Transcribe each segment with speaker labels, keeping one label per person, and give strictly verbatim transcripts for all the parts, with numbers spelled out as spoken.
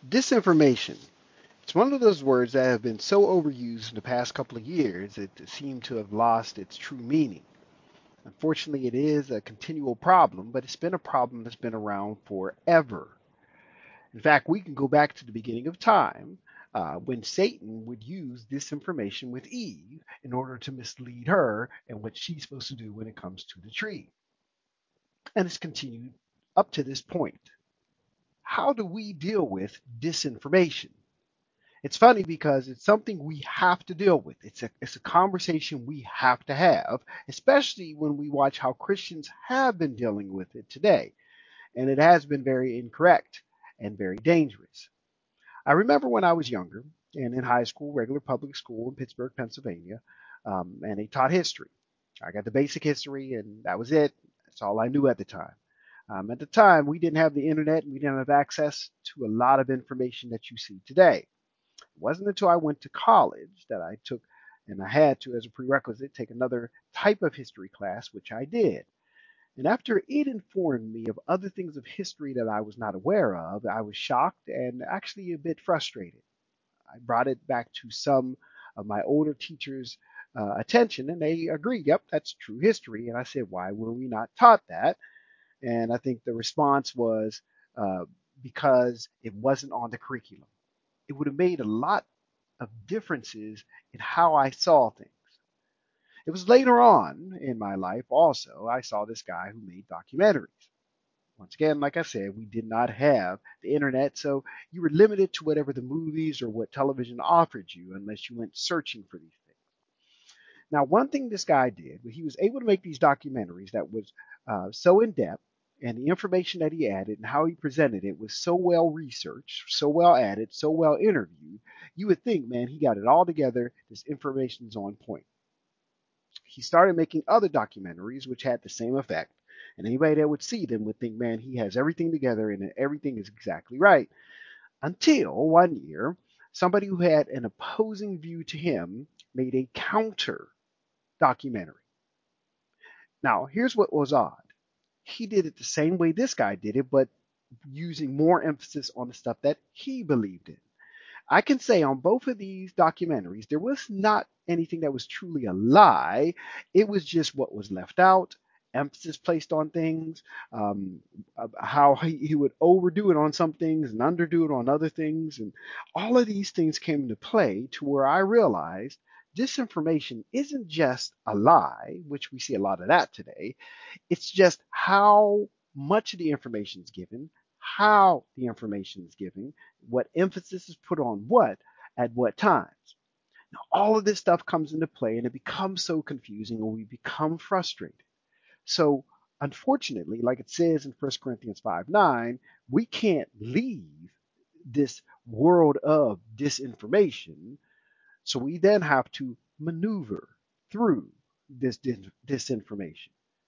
Speaker 1: Disinformation. It's one of those words that have been so overused in the past couple of years it seemed to have lost its true meaning. Unfortunately, it is a continual problem, but it's been a problem that's been around forever. In fact, we can go back to the beginning of time uh, when Satan would use disinformation with Eve in order to mislead her and what she's supposed to do when it comes to the tree. And it's continued up to this point. How do we deal with disinformation? It's funny because it's something we have to deal with. It's a it's a conversation we have to have, especially when we watch how Christians have been dealing with it today. And it has been very incorrect and very dangerous. I remember when I was younger and in high school, regular public school in Pittsburgh, Pennsylvania, um, and they taught history. I got the basic history, and that was it. That's all I knew at the time. Um, at the time, we didn't have the internet and we didn't have access to a lot of information that you see today. It wasn't until I went to college that I took, and I had to, as a prerequisite, take another type of history class, which I did. And after it informed me of other things of history that I was not aware of, I was shocked and actually a bit frustrated. I brought it back to some of my older teachers' uh, attention, and they agreed, yep, that's true history. And I said, why were we not taught that? And I think the response was uh, because it wasn't on the curriculum. It would have made a lot of differences in how I saw things. It was later on in my life also, I saw this guy who made documentaries. Once again, like I said, we did not have the internet, so you were limited to whatever the movies or what television offered you unless you went searching for these things. Now, one thing this guy did, he was able to make these documentaries that was uh, so in depth, and the information that he added and how he presented it was so well researched, so well added, so well interviewed. You would think, man, he got it all together. This information is on point. He started making other documentaries which had the same effect. And anybody that would see them would think, man, he has everything together and everything is exactly right. Until one year, somebody who had an opposing view to him made a counter documentary. Now, here's what was odd. He did it the same way this guy did it, but using more emphasis on the stuff that he believed in. I can say on both of these documentaries, there was not anything that was truly a lie. It was just what was left out, emphasis placed on things, um, how he, he would overdo it on some things and underdo it on other things. And all of these things came into play to where I realized disinformation isn't just a lie, which we see a lot of that today. It's just how much of the information is given, how the information is given, what emphasis is put on what at what times. Now, all of this stuff comes into play and it becomes so confusing and we become frustrated. So, unfortunately, like it says in First Corinthians five nine, we can't leave this world of disinformation. So, we then have to maneuver through this disinformation.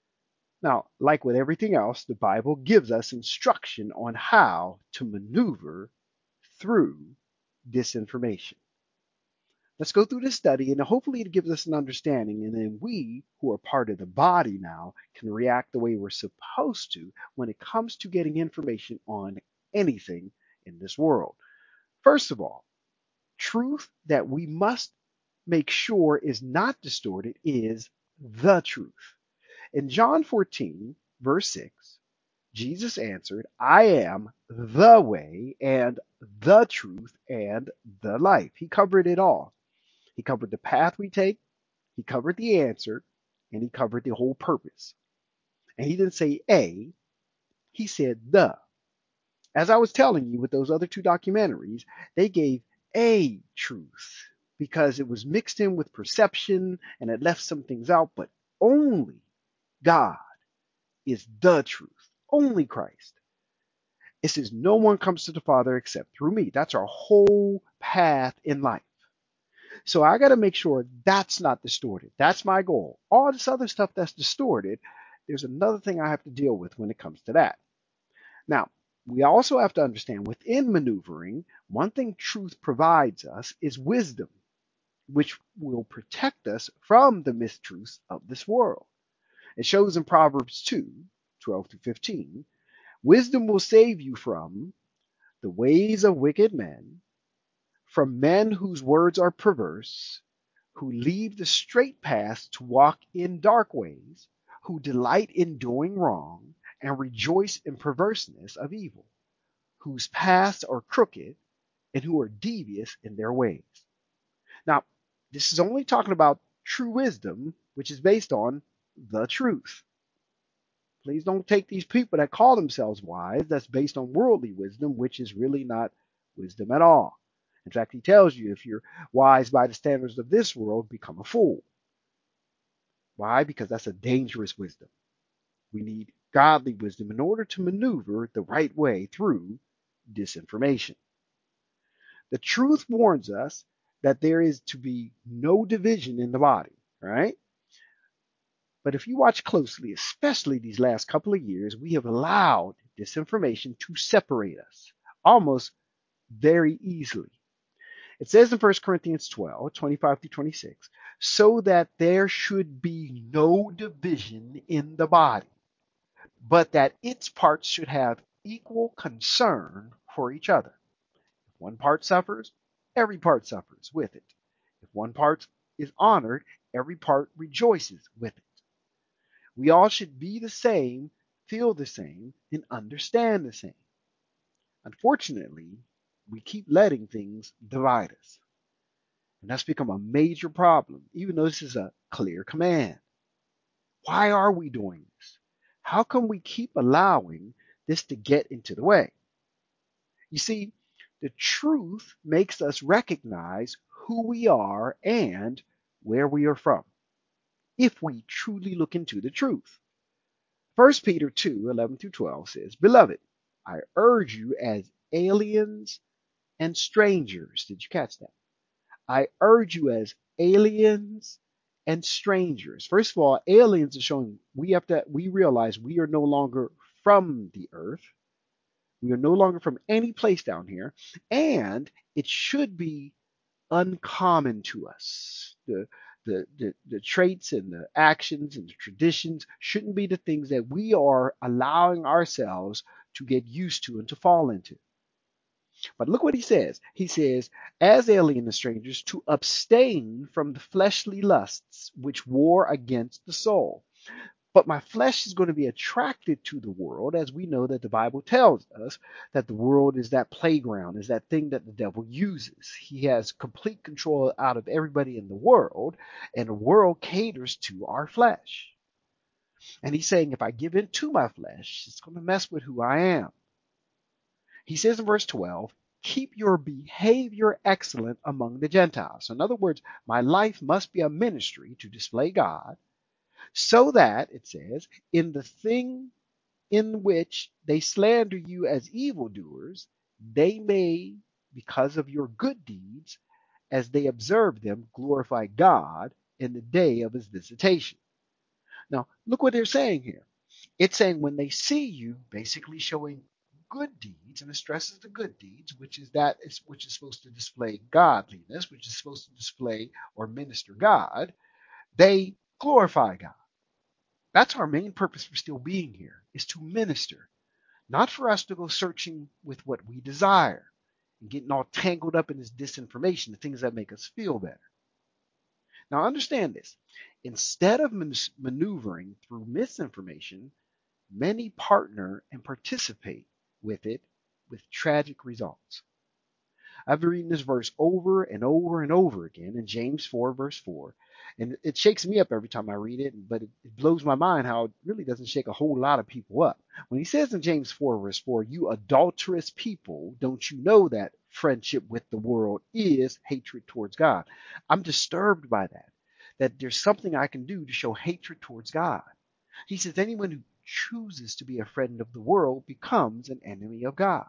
Speaker 1: Now, like with everything else, the Bible gives us instruction on how to maneuver through disinformation. Let's go through this study and hopefully it gives us an understanding, and then we, who are part of the body now, can react the way we're supposed to when it comes to getting information on anything in this world. First of all, truth that we must make sure is not distorted is the truth. In John fourteen, verse six, Jesus answered, I am the way and the truth and the life. He covered it all. He covered the path we take, he covered the answer, and he covered the whole purpose. And he didn't say a, he said the. As I was telling you with those other two documentaries, they gave a truth because it was mixed in with perception and it left some things out, but only God is the truth. Only Christ. It says, no one comes to the Father except through me. That's our whole path in life. So I got to make sure that's not distorted. That's my goal. All this other stuff that's distorted, there's another thing I have to deal with when it comes to that. Now, we also have to understand within maneuvering, one thing truth provides us is wisdom, which will protect us from the mistruths of this world. It shows in Proverbs two, twelve through fifteen. Wisdom will save you from the ways of wicked men, from men whose words are perverse, who leave the straight path to walk in dark ways, who delight in doing wrong and rejoice in perverseness of evil, whose paths are crooked and who are devious in their ways. Now, this is only talking about true wisdom, which is based on the truth. Please don't take these people that call themselves wise, that's based on worldly wisdom, which is really not wisdom at all. In fact, he tells you if you're wise by the standards of this world, become a fool. Why? Because that's a dangerous wisdom. We need godly wisdom in order to maneuver the right way through disinformation. The truth warns us that there is to be no division in the body, right? But if you watch closely, especially these last couple of years, we have allowed disinformation to separate us almost very easily. It says in First Corinthians twelve, twenty-five through twenty-six, so that there should be no division in the body, but that its parts should have equal concern for each other. If one part suffers, every part suffers with it. If one part is honored, every part rejoices with it. We all should be the same, feel the same, and understand the same. Unfortunately, we keep letting things divide us. And that's become a major problem, even though this is a clear command. Why are we doing this? How come we keep allowing this to get into the way? You see, the truth makes us recognize who we are and where we are from, if we truly look into the truth. First Peter two, eleven through twelve says, Beloved, I urge you as aliens and strangers. Did you catch that? I urge you as aliens and strangers. First of all, aliens are showing we have to we realize we are no longer from the earth. We are no longer from any place down here, and it should be uncommon to us. The, the, the, the traits and the actions and the traditions shouldn't be the things that we are allowing ourselves to get used to and to fall into. But look what he says. He says, as alien and strangers, to abstain from the fleshly lusts which war against the soul. But my flesh is going to be attracted to the world, as we know that the Bible tells us that the world is that playground, is that thing that the devil uses. He has complete control out of everybody in the world, and the world caters to our flesh. And he's saying, if I give in to my flesh, it's going to mess with who I am. He says in verse twelve, keep your behavior excellent among the Gentiles. So in other words, my life must be a ministry to display God, so that, it says, in the thing in which they slander you as evildoers, they may, because of your good deeds, as they observe them, glorify God in the day of his visitation. Now, look what they're saying here. It's saying when they see you basically showing good deeds, and it stresses the good deeds, which is that is which is supposed to display godliness, which is supposed to display or minister God, they glorify God. That's our main purpose for still being here, is to minister, not for us to go searching with what we desire and getting all tangled up in this disinformation, the things that make us feel better. Now understand this. Instead of maneuvering through misinformation, many partner and participate with it with tragic results. I've been reading this verse over and over and over again in James four, verse four. And it shakes me up every time I read it, but it, it blows my mind how it really doesn't shake a whole lot of people up. When he says in James four, verse four, you adulterous people, don't you know that friendship with the world is hatred towards God? I'm disturbed by that, that there's something I can do to show hatred towards God. He says anyone who chooses to be a friend of the world becomes an enemy of God.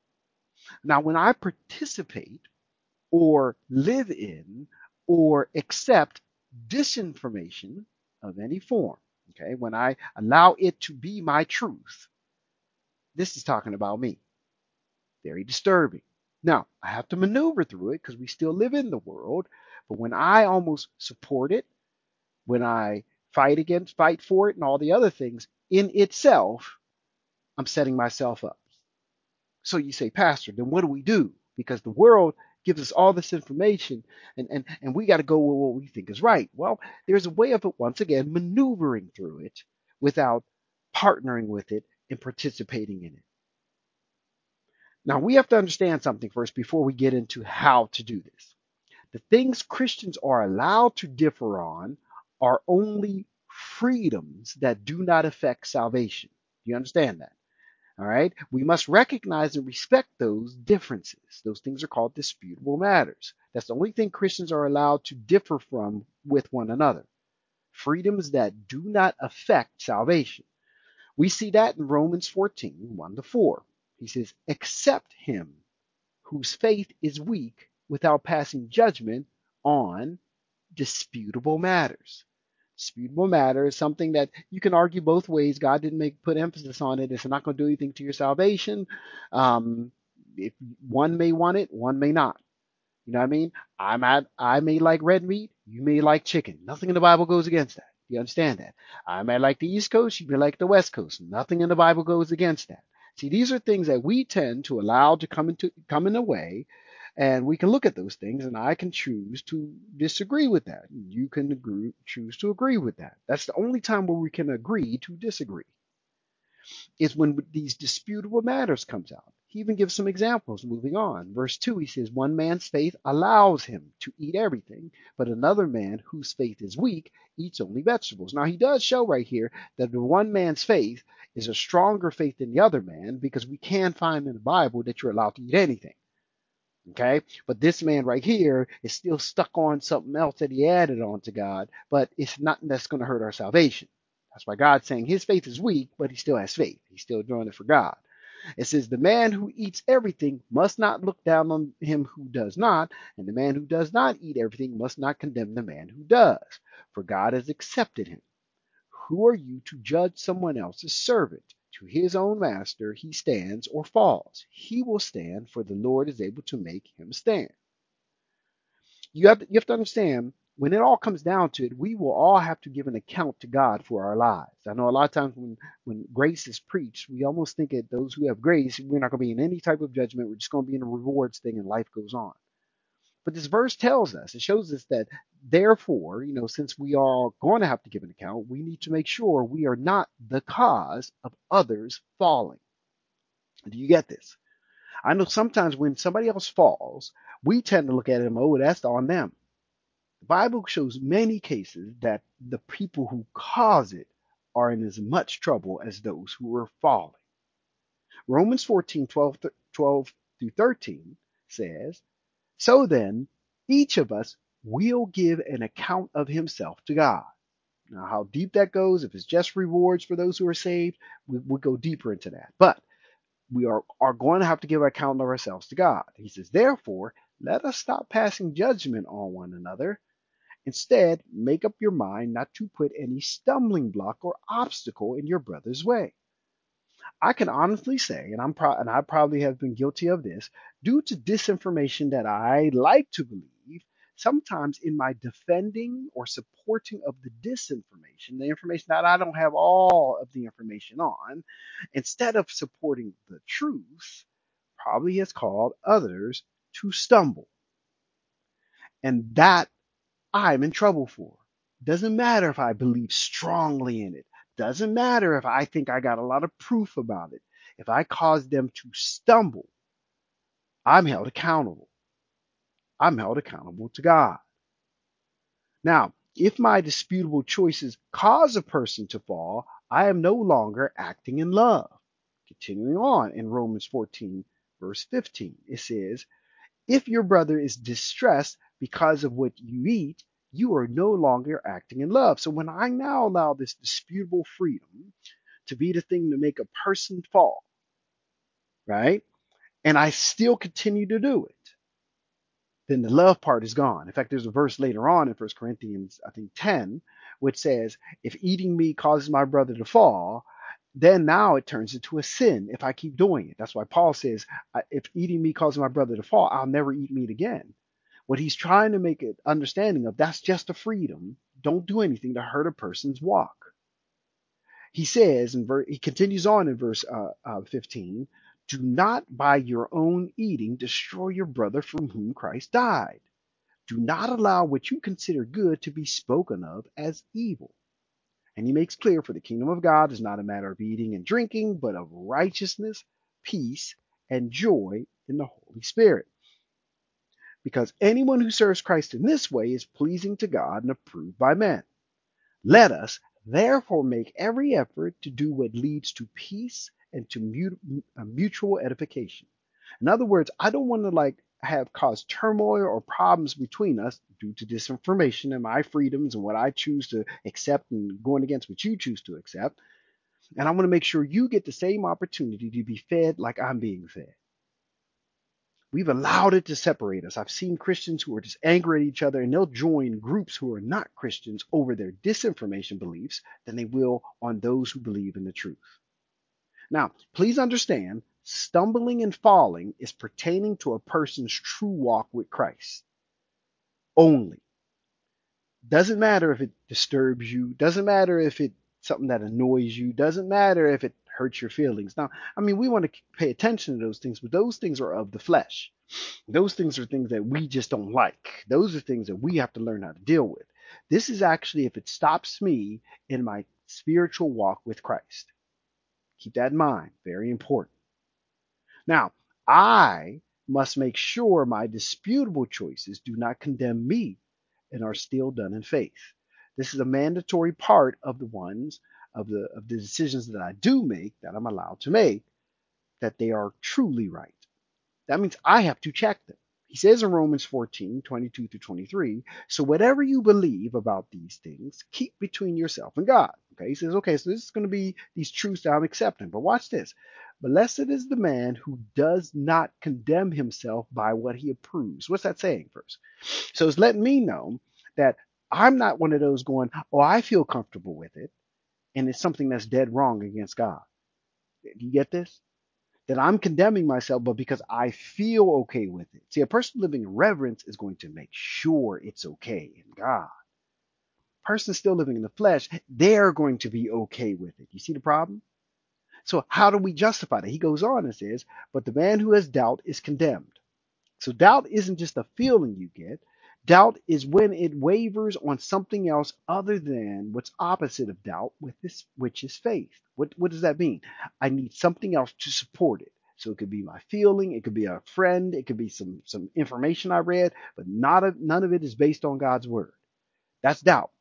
Speaker 1: Now, when I participate or live in or accept disinformation of any form, okay, when I allow it to be my truth, this is talking about me. Very disturbing. Now, I have to maneuver through it because we still live in the world, but when I almost support it, when I fight against, fight for it, and all the other things, in itself, I'm setting myself up. So you say, Pastor, then what do we do? Because the world gives us all this information and, and, and we got to go with what we think is right. Well, there's a way of it, once again, maneuvering through it without partnering with it and participating in it. Now, we have to understand something first before we get into how to do this. The things Christians are allowed to differ on are only freedoms that do not affect salvation. Do you understand that? All right. We must recognize and respect those differences. Those things are called disputable matters. That's the only thing Christians are allowed to differ from with one another. Freedoms that do not affect salvation. We see that in Romans fourteen, one to four. He says, accept him whose faith is weak without passing judgment on disputable matters. Disputable matter is something that you can argue both ways. God didn't make put emphasis on it. It's not going to do anything to your salvation. Um, if one may want it, one may not. You know what I mean? I'm at, I may like red meat. You may like chicken. Nothing in the Bible goes against that. You understand that? I may like the East Coast. You may like the West Coast. Nothing in the Bible goes against that. See, these are things that we tend to allow to come into come in a way, and we can look at those things, and I can choose to disagree with that. You can agree, choose to agree with that. That's the only time where we can agree to disagree, is when these disputable matters comes out. He even gives some examples moving on. Verse two, he says, one man's faith allows him to eat everything, but another man whose faith is weak eats only vegetables. Now, he does show right here that the one man's faith is a stronger faith than the other man, because we can find in the Bible that you're allowed to eat anything. Okay, but this man right here is still stuck on something else that he added on to God, but it's nothing that's going to hurt our salvation. That's why God's saying his faith is weak, but he still has faith. He's still doing it for God. It says, the man who eats everything must not look down on him who does not, and the man who does not eat everything must not condemn the man who does, for God has accepted him. Who are you to judge someone else's servant? To his own master he stands or falls. He will stand, for the Lord is able to make him stand. You have to, you have to understand, when it all comes down to it, we will all have to give an account to God for our lives. I know a lot of times when, when grace is preached, we almost think that those who have grace, we're not going to be in any type of judgment. We're just going to be in a rewards thing and life goes on. But this verse tells us, it shows us that therefore, you know, since we are going to have to give an account, we need to make sure we are not the cause of others falling. Do you get this? I know sometimes when somebody else falls, we tend to look at them, oh, that's on them. The Bible shows many cases that the people who cause it are in as much trouble as those who are falling. Romans fourteen, twelve, twelve through thirteen says, so then, each of us will give an account of himself to God. Now, how deep that goes, if it's just rewards for those who are saved, we, we'll go deeper into that. But we are, are going to have to give an account of ourselves to God. He says, therefore, let us stop passing judgment on one another. Instead, make up your mind not to put any stumbling block or obstacle in your brother's way. I can honestly say, and I'm pro- and I probably have been guilty of this, due to disinformation that I like to believe, sometimes in my defending or supporting of the disinformation, the information that I don't have all of the information on, instead of supporting the truth, probably has caused others to stumble. And that I'm in trouble for. Doesn't matter if I believe strongly in it. Doesn't matter if I think I got a lot of proof about it. If I cause them to stumble, I'm held accountable. I'm held accountable to God. Now, if my disputable choices cause a person to fall, I am no longer acting in love. Continuing on in Romans fourteen, verse fifteen, it says, if your brother is distressed because of what you eat, you are no longer acting in love. So when I now allow this disputable freedom to be the thing to make a person fall, right? And I still continue to do it, then the love part is gone. In fact, there's a verse later on in First Corinthians, I think ten, which says, if eating meat causes my brother to fall, then now it turns into a sin if I keep doing it. That's why Paul says, if eating meat causes my brother to fall, I'll never eat meat again. What he's trying to make an understanding of, that's just a freedom. Don't do anything to hurt a person's walk. He says, and he continues on in verse uh, uh, fifteen, Do not by your own eating destroy your brother from whom Christ died. Do not allow what you consider good to be spoken of as evil. And he makes clear, for the kingdom of God is not a matter of eating and drinking, but of righteousness, peace, and joy in the Holy Spirit. Because anyone who serves Christ in this way is pleasing to God and approved by men. Let us therefore make every effort to do what leads to peace and to mutual edification. In other words, I don't want to like have caused turmoil or problems between us due to disinformation and my freedoms and what I choose to accept and going against what you choose to accept. And I want to make sure you get the same opportunity to be fed like I'm being fed. We've allowed it to separate us. I've seen Christians who are just angry at each other, and they'll join groups who are not Christians over their disinformation beliefs than they will on those who believe in the truth. Now, please understand, stumbling and falling is pertaining to a person's true walk with Christ only. Doesn't matter if it disturbs you, doesn't matter if it's something that annoys you, doesn't matter if it hurts your feelings. Now, I mean, we want to pay attention to those things, but those things are of the flesh. Those things are things that we just don't like. Those are things that we have to learn how to deal with. This is actually if it stops me in my spiritual walk with Christ. Keep that in mind. Very important. Now, I must make sure my disputable choices do not condemn me and are still done in faith. This is a mandatory part of the ones of the of the decisions that I do make, that I'm allowed to make, that they are truly right. That means I have to check them. He says in Romans fourteen, twenty-two through twenty-three, so whatever you believe about these things, keep between yourself and God. Okay, he says, okay, so this is going to be these truths that I'm accepting. But watch this. Blessed is the man who does not condemn himself by what he approves. What's that saying first? So it's letting me know that I'm not one of those going, oh, I feel comfortable with it, and it's something that's dead wrong against God. Do you get this? That I'm condemning myself, but because I feel okay with it. See, a person living in reverence is going to make sure it's okay in God. A person still living in the flesh, they're going to be okay with it. You see the problem? So how do we justify that? He goes on and says, but the man who has doubt is condemned. So doubt isn't just a feeling you get. Doubt is when it wavers on something else other than what's opposite of doubt, with this, which is faith. What, what does that mean? I need something else to support it. So it could be my feeling, it could be a friend, it could be some, some information I read, but not a, none of it is based on God's word. That's doubt.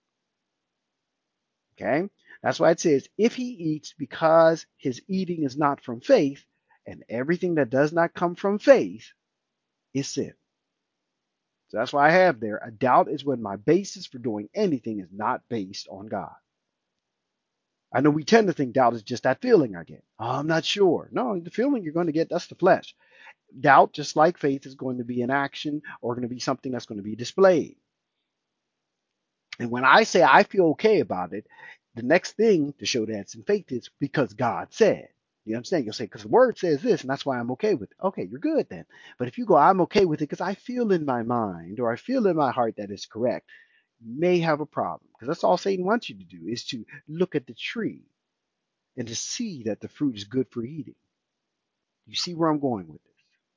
Speaker 1: Okay? That's why it says, if he eats because his eating is not from faith, and everything that does not come from faith is sin. So that's why I have there, a doubt is when my basis for doing anything is not based on God. I know we tend to think doubt is just that feeling I get. Oh, I'm not sure. No, the feeling you're going to get, that's the flesh. Doubt, just like faith, is going to be an action or going to be something that's going to be displayed. And when I say I feel okay about it, the next thing to show that it's in faith is because God said. You understand? You'll say, because the word says this, and that's why I'm okay with it. Okay, you're good then. But if you go, I'm okay with it because I feel in my mind or I feel in my heart that it's correct, you may have a problem. Because that's all Satan wants you to do, is to look at the tree and to see that the fruit is good for eating. You see where I'm going with this?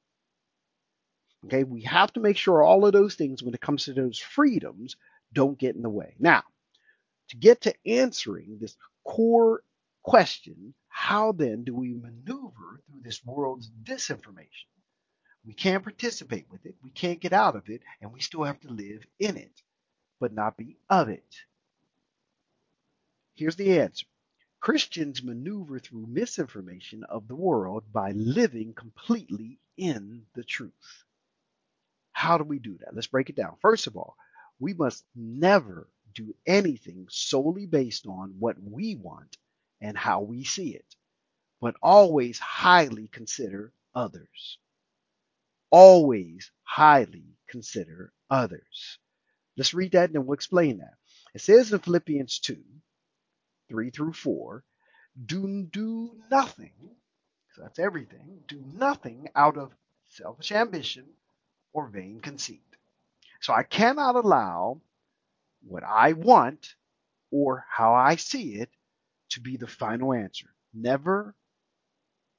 Speaker 1: Okay, we have to make sure all of those things, when it comes to those freedoms, don't get in the way. Now, to get to answering this core question, how then do we maneuver through this world's disinformation? We can't participate with it, we can't get out of it, and we still have to live in it, but not be of it. Here's the answer. Christians maneuver through misinformation of the world by living completely in the truth. How do we do that? Let's break it down. First of all, we must never do anything solely based on what we want and how we see it, but always highly consider others. Always highly consider others. Let's read that and then we'll explain that. It says in Philippians two, three through four, do, do nothing, so that's everything, do nothing out of selfish ambition or vain conceit. So I cannot allow what I want or how I see it to be the final answer. Never,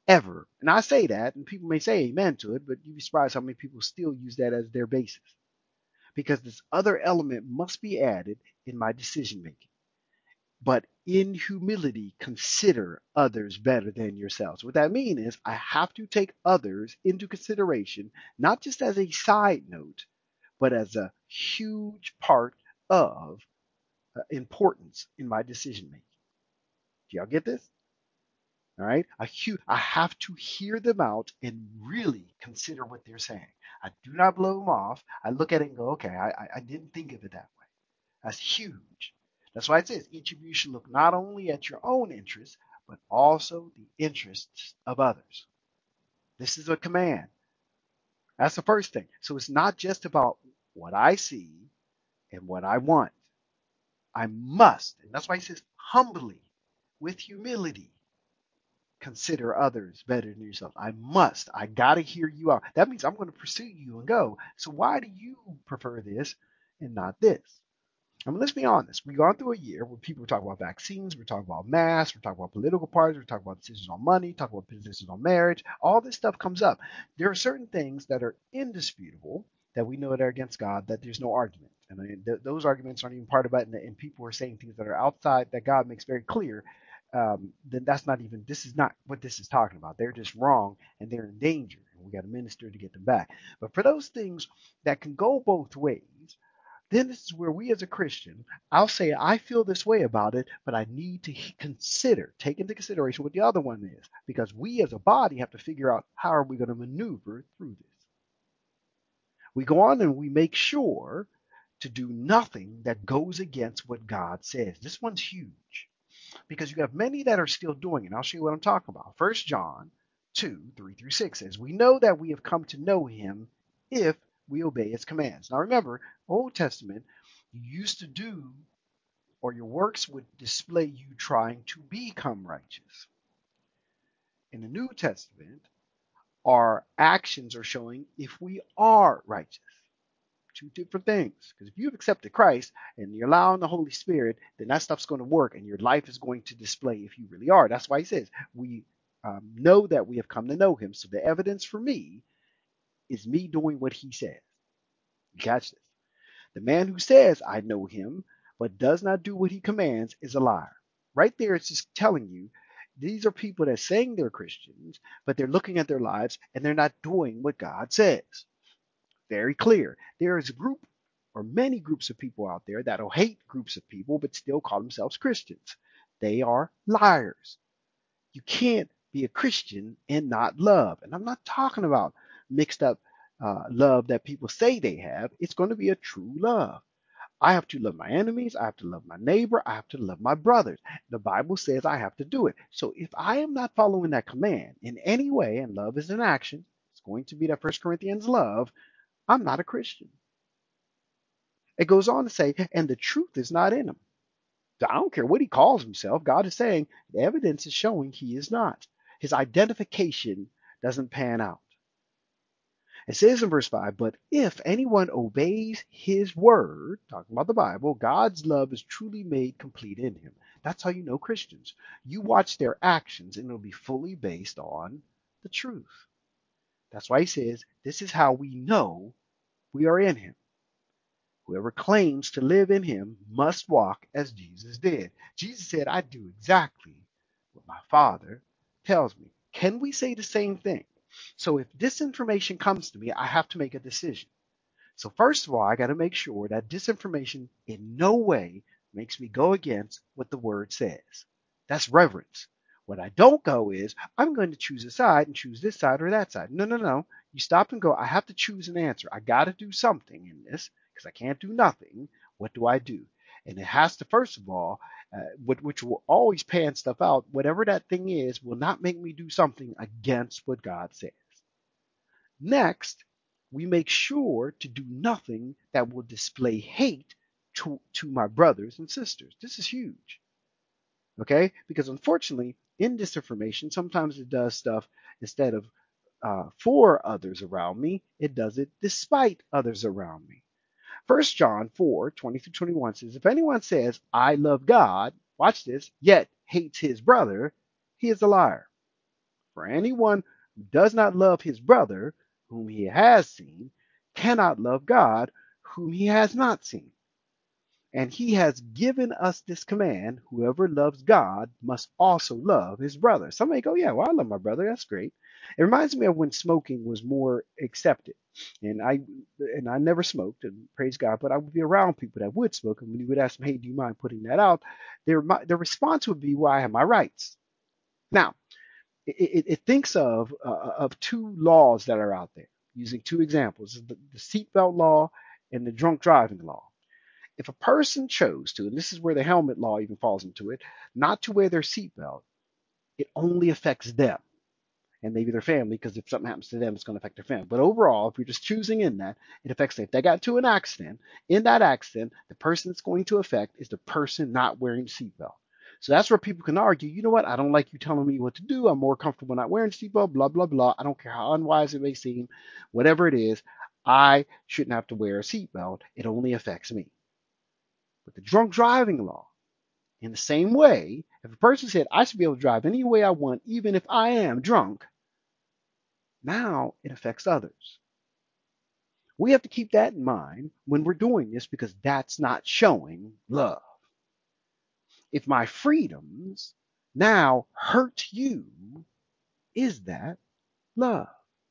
Speaker 1: ever. And I say that, and people may say amen to it, but you'd be surprised how many people still use that as their basis. Because this other element must be added in my decision making. But in humility, consider others better than yourselves. What that means is I have to take others into consideration, not just as a side note, but as a huge part of uh, importance in my decision making. Do y'all get this? All right. A huge, I have to hear them out and really consider what they're saying. I do not blow them off. I look at it and go, okay, I, I, I didn't think of it that way. That's huge. That's why it says each of you should look not only at your own interests, but also the interests of others. This is a command. That's the first thing. So it's not just about what I see and what I want. I must, and that's why he says humbly, with humility, consider others better than yourself. I must. I got to hear you out. That means I'm going to pursue you and go. So why do you prefer this and not this? I mean, let's be honest. We've gone through a year where people were talking about vaccines, we're talking about masks, we're talking about political parties, we're talking about decisions on money, talking about decisions on marriage. All this stuff comes up. There are certain things that are indisputable that we know that are against God, that there's no argument. And I mean, th- those arguments aren't even part of it, and, and people are saying things that are outside that God makes very clear. Um, then that's not even, this is not what this is talking about. They're just wrong and they're in danger. And we got to minister to get them back. But for those things that can go both ways, then this is where we as a Christian, I'll say I feel this way about it, but I need to consider, take into consideration what the other one is, because we as a body have to figure out how are we going to maneuver through this. We go on and we make sure to do nothing that goes against what God says. This one's huge because you have many that are still doing it. I'll show you what I'm talking about. First John two, three through six says, we know that we have come to know him if we obey his commands. Now remember, Old Testament, you used to do, or your works would display you trying to become righteous. In the New Testament, our actions are showing if we are righteous. Two different things. Because if you've accepted Christ and you're allowing the Holy Spirit, then that stuff's going to work and your life is going to display if you really are. That's why he says, we um, know that we have come to know him. So the evidence for me is me doing what he says. You catch this? The man who says, I know him, but does not do what he commands is a liar. Right there, it's just telling you these are people that are saying they're Christians, but they're looking at their lives and they're not doing what God says. Very clear. There is a group or many groups of people out there that'll hate groups of people but still call themselves Christians. They are liars. You can't be a Christian and not love. And I'm not talking about mixed up uh, love that people say they have. It's going to be a true love. I have to love my enemies. I have to love my neighbor. I have to love my brothers. The Bible says I have to do it. So if I am not following that command in any way, and love is an action, it's going to be that First Corinthians love, I'm not a Christian. It goes on to say, and the truth is not in him. I don't care what he calls himself. God is saying the evidence is showing he is not. His identification doesn't pan out. It says in verse five, but if anyone obeys his word, talking about the Bible, God's love is truly made complete in him. That's how you know Christians. You watch their actions and it'll be fully based on the truth. That's why he says, this is how we know we are in him. Whoever claims to live in him must walk as Jesus did. Jesus said, I do exactly what my Father tells me. Can we say the same thing? So if this information comes to me, I have to make a decision. So first of all, I got to make sure that this information in no way makes me go against what the word says. That's reverence. What I don't go is, I'm going to choose a side and choose this side or that side. No, no, no. You stop and go, I have to choose an answer. I got to do something in this because I can't do nothing. What do I do? And it has to, first of all, uh, which will always pan stuff out, whatever that thing is, will not make me do something against what God says. Next, we make sure to do nothing that will display hate to, to my brothers and sisters. This is huge. Okay? Because unfortunately, in disinformation, sometimes it does stuff instead of uh, for others around me, it does it despite others around me. First John four, twenty through twenty-one says, if anyone says, I love God, watch this, yet hates his brother, he is a liar. For anyone who does not love his brother, whom he has seen, cannot love God, whom he has not seen. And he has given us this command: whoever loves God must also love his brother. Somebody go, yeah, well, I love my brother. That's great. It reminds me of when smoking was more accepted. And I and I never smoked, and praise God, but I would be around people that would smoke, and when you would ask them, hey, do you mind putting that out? Their their response would be, well, I have my rights. Now, it, it, it thinks of uh, of two laws that are out there, using two examples: the, the seatbelt law and the drunk driving law. If a person chose to, and this is where the helmet law even falls into it, not to wear their seatbelt, it only affects them and maybe their family, because if something happens to them, it's going to affect their family. But overall, if you're just choosing in that, it affects them. If they got into an accident, in that accident, the person it's going to affect is the person not wearing the seatbelt. So that's where people can argue, you know what, I don't like you telling me what to do. I'm more comfortable not wearing a seatbelt, blah, blah, blah. I don't care how unwise it may seem, whatever it is, I shouldn't have to wear a seatbelt. It only affects me. But the drunk driving law, in the same way, if a person said, I should be able to drive any way I want, even if I am drunk, now it affects others. We have to keep that in mind when we're doing this, because that's not showing love. If my freedoms now hurt you, is that love?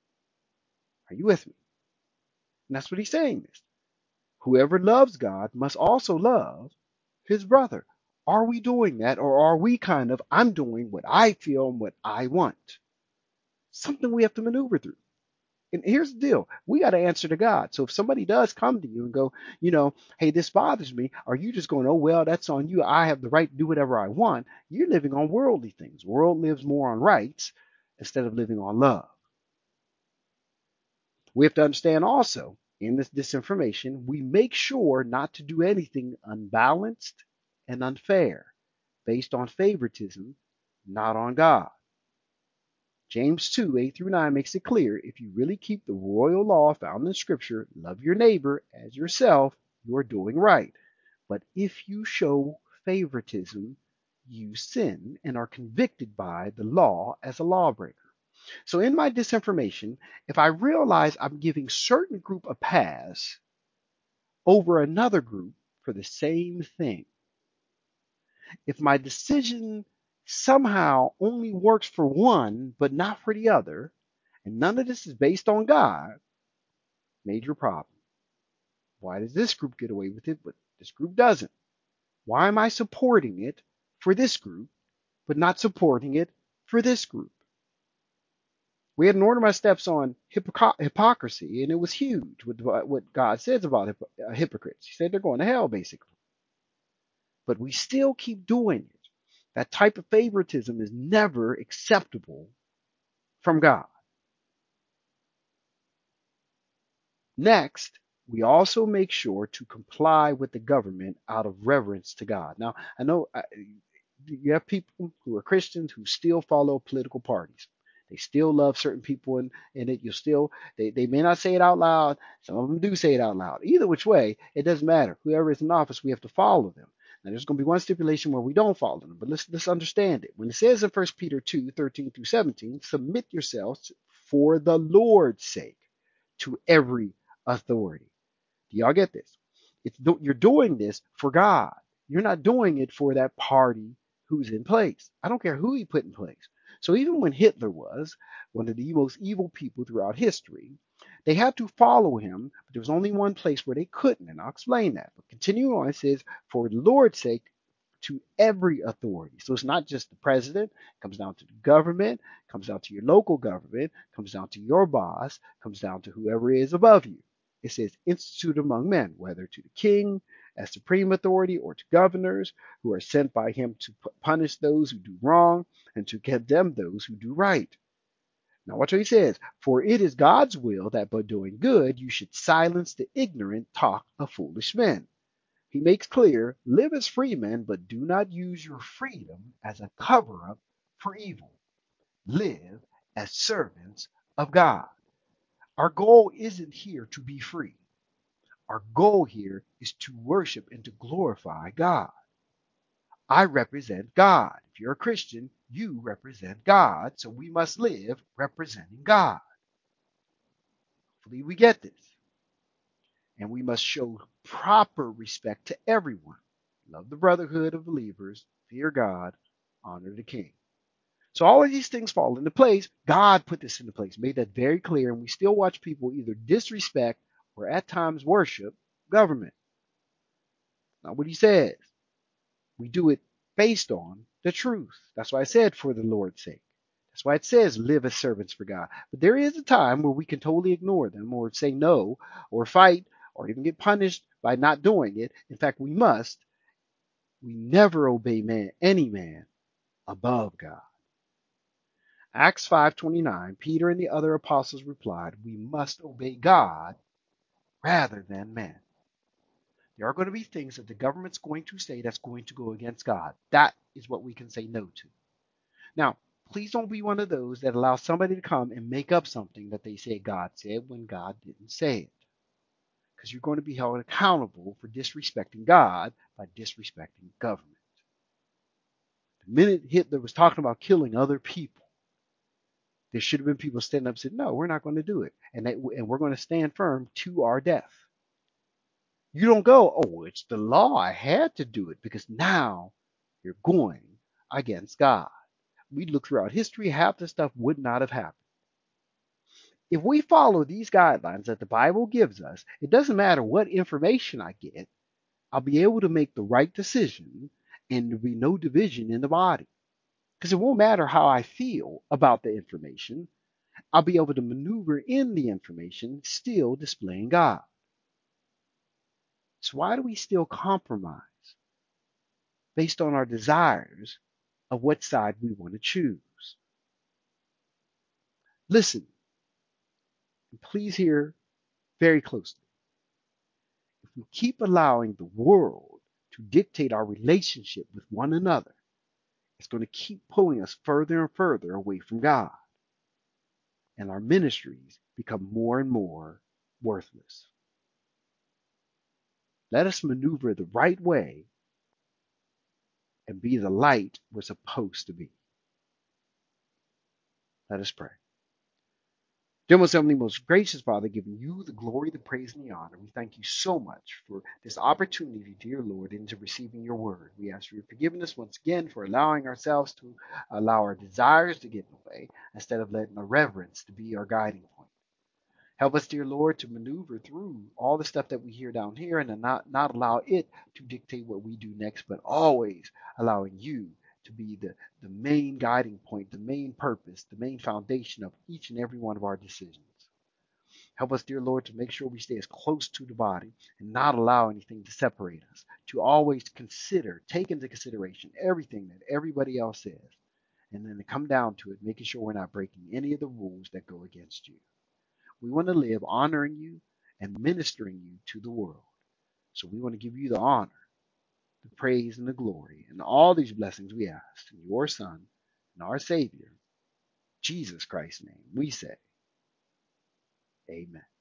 Speaker 1: Are you with me? And that's what he's saying this. Whoever loves God must also love his brother. Are we doing that, or are we kind of, I'm doing what I feel and what I want? Something we have to maneuver through. And here's the deal: we got to answer to God. So if somebody does come to you and go, you know, hey, this bothers me, are you just going, oh, well, that's on you, I have the right to do whatever I want? You're living on worldly things. World lives more on rights instead of living on love. We have to understand also, in this disinformation, we make sure not to do anything unbalanced and unfair based on favoritism, not on God. James two, eight through nine makes it clear: if you really keep the royal law found in Scripture, love your neighbor as yourself, you're doing right. But if you show favoritism, you sin and are convicted by the law as a lawbreaker. So in my disinformation, if I realize I'm giving certain group a pass over another group for the same thing, if my decision somehow only works for one but not for the other, and none of this is based on God, major problem. Why does this group get away with it, but this group doesn't? Why am I supporting it for this group, but not supporting it for this group? We had an Order My Steps on hypocr- hypocrisy, and it was huge with what God says about hip- uh, hypocrites. He said they're going to hell, basically. But we still keep doing it. That type of favoritism is never acceptable from God. Next, we also make sure to comply with the government out of reverence to God. Now, I know I, you have people who are Christians who still follow political parties. They still love certain people in, in it. You still, they, they may not say it out loud. Some of them do say it out loud. Either which way, it doesn't matter. Whoever is in office, we have to follow them. Now, there's going to be one stipulation where we don't follow them, but let's, let's understand it. When it says in First Peter two, thirteen through seventeen, submit yourselves for the Lord's sake to every authority. Do y'all get this? It's you're doing this for God. You're not doing it for that party who's in place. I don't care who he put in place. So even when Hitler was one of the most evil people throughout history, they had to follow him, but there was only one place where they couldn't, and I'll explain that. But continuing on, it says, for the Lord's sake, to every authority. So it's not just the president, it comes down to the government, it comes down to your local government, it comes down to your boss, it comes down to whoever is above you. It says institute among men, whether to the king as supreme authority or to governors who are sent by him to punish those who do wrong and to condemn those who do right. Now watch what he says. For it is God's will that by doing good you should silence the ignorant talk of foolish men. He makes clear, live as free men, but do not use your freedom as a cover-up for evil. Live as servants of God. Our goal isn't here to be free. Our goal here is to worship and to glorify God. I represent God. If you're a Christian, you represent God, so we must live representing God. Hopefully we get this. And we must show proper respect to everyone. Love the brotherhood of believers, fear God, honor the king. So all of these things fall into place. God put this into place, made that very clear, and we still watch people either disrespect or at times worship government. Not what he says. We do it based on the truth. That's why I said for the Lord's sake. That's why it says live as servants for God. But there is a time where we can totally ignore them or say no or fight or even get punished by not doing it. In fact, we must. We never obey man, any man above God. Acts five twenty-nine, Peter and the other apostles replied, we must obey God rather than man. There are going to be things that the government's going to say that's going to go against God. That is what we can say no to. Now, please don't be one of those that allow somebody to come and make up something that they say God said when God didn't say it. Because you're going to be held accountable for disrespecting God by disrespecting government. The minute Hitler was talking about killing other people, there should have been people standing up and said, no, we're not going to do it. And, they, and we're going to stand firm to our death. You don't go, oh, it's the law. I had to do it because now you're going against God. We look throughout history, half the stuff would not have happened. If we follow these guidelines that the Bible gives us, it doesn't matter what information I get, I'll be able to make the right decision and there'll be no division in the body. Because it won't matter how I feel about the information, I'll be able to maneuver in the information, still displaying God. So why do we still compromise based on our desires of what side we want to choose? Listen, and please hear very closely. If we keep allowing the world to dictate our relationship with one another, it's going to keep pulling us further and further away from God. And our ministries become more and more worthless. Let us maneuver the right way and be the light we're supposed to be. Let us pray. Dear most heavenly, most gracious Father, giving you the glory, the praise, and the honor, we thank you so much for this opportunity, dear Lord, into receiving your word. We ask for your forgiveness once again for allowing ourselves to allow our desires to get in the way instead of letting our reverence to be our guiding point. Help us, dear Lord, to maneuver through all the stuff that we hear down here and to not, not allow it to dictate what we do next, but always allowing you to be the, the main guiding point, the main purpose, the main foundation of each and every one of our decisions. Help us, dear Lord, to make sure we stay as close to the body and not allow anything to separate us, to always consider, take into consideration everything that everybody else says, and then to come down to it, making sure we're not breaking any of the rules that go against you. We want to live honoring you and ministering you to the world. So we want to give you the honor, the praise, and the glory, and all these blessings we ask in your Son and our Savior, Jesus Christ's name. We say, amen.